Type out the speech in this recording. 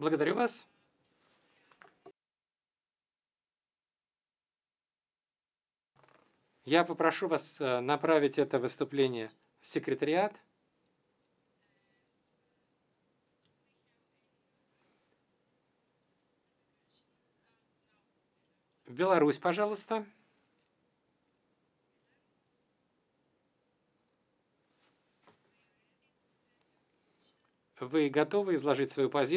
Благодарю вас. Я попрошу вас направить это выступление в секретариат. В Беларусь, пожалуйста. Вы готовы изложить свою позицию?